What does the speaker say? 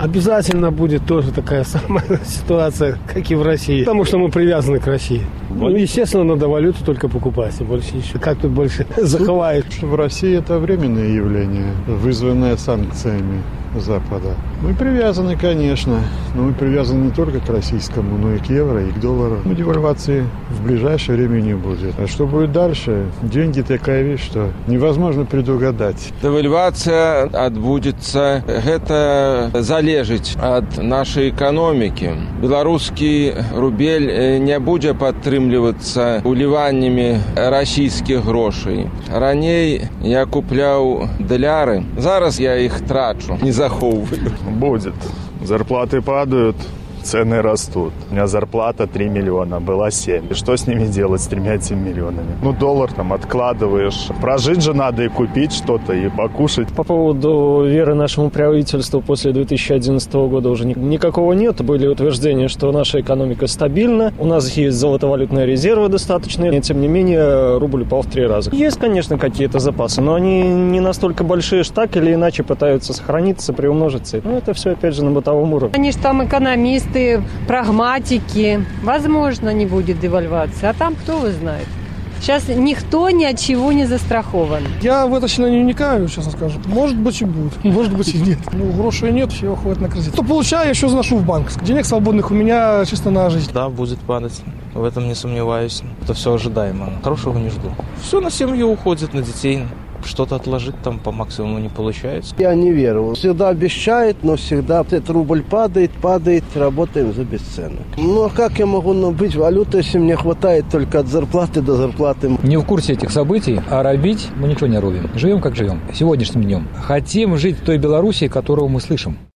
Обязательно будет тоже такая самая ситуация, как и в России. Потому что мы привязаны к России. Ну, естественно, надо валюту только покупать. И больше ничего. Как тут больше заховают? В России это временное явление, вызванное санкциями Запада. Мы привязаны, конечно, но мы привязаны не только к российскому, но и к евро, и к доллару. Девальвации в ближайшее время не будет. А что будет дальше? Деньги такая вещь, что невозможно предугадать. Девальвация отбудется. Это залежить от нашей экономики. Белорусский рубель не будет падтрымлівацца уливаннями российских грошей. Раней я куплял доллары. Зараз я их трачу, не заховываю. Будет. Зарплаты падают, цены растут. У меня зарплата 3 миллиона, была 7. И что с ними делать, с 3-7 миллионами? Ну, доллар там откладываешь. Прожить же надо и купить что-то, и покушать. По поводу веры нашему правительству после 2011 года уже никакого нет. Были утверждения, что наша экономика стабильна, у нас есть золотовалютные резервы достаточные, и тем не менее рубль упал в 3 раза. Есть, конечно, какие-то запасы, но они не настолько большие, что так или иначе пытаются сохраниться, приумножиться. Но это все, опять же, на бытовом уровне. Они же там экономисты, прагматики. Возможно, не будет девальвации. А там кто его знает? Сейчас никто ни от чего не застрахован. Я в это сильно не вникаю, честно скажу. Может быть и будет, может быть и нет. Ну, грошей нет, всего хватит на кредит. Что получаю, я еще заношу в банк. Денег свободных у меня чисто на жизнь. Да, будет падать. В этом не сомневаюсь. Это все ожидаемо. Хорошего не жду. Все на семью уходит, на детей. Что-то отложить там по максимуму не получается. Я не верю. Всегда обещает, но всегда этот рубль падает, работаем за бесценок. Ну, а как я могу набыть валюту, если мне хватает только от зарплаты до зарплаты? Не в курсе этих событий, а робить мы ничего не робим. Живем, как живем, сегодняшним днем. Хотим жить в той Белоруссии, которую мы слышим.